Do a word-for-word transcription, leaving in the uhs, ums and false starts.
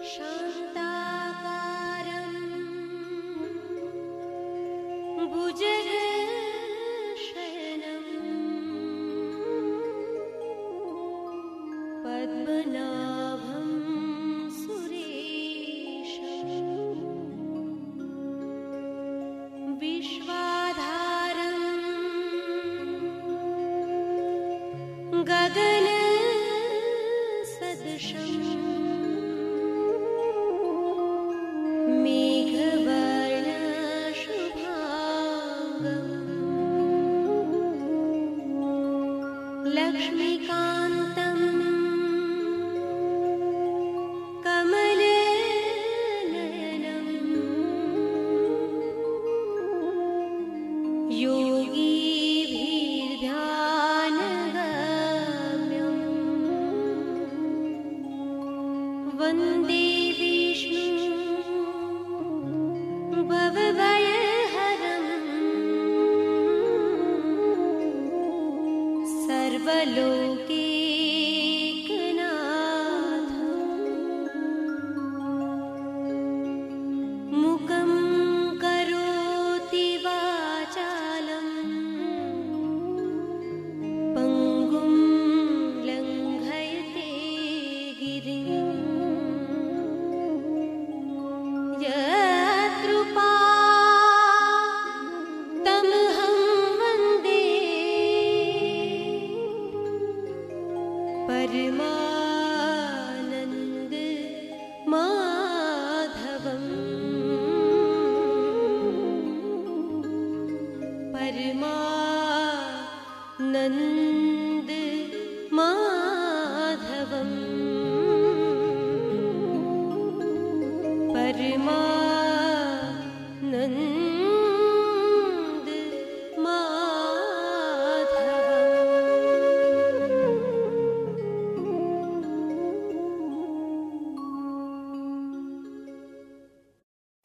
शान्ताकारं भुजगशयनं पद्मनाभं सुरेशं विश्वाधारं गगनसदृशं लक्ष्मीकान्तं कमलनयनं योगीभिर्ध्यानगम्यं वन्दे विष्णुं भवभयहरं सर्वलोकैकनाथं मुखं करोति वाचालं पङ्गुं लङ्घयते गिरिं यत्कृपातमहं वन्दे परमानन्द माधवम् परमानन्द माधवम् परमा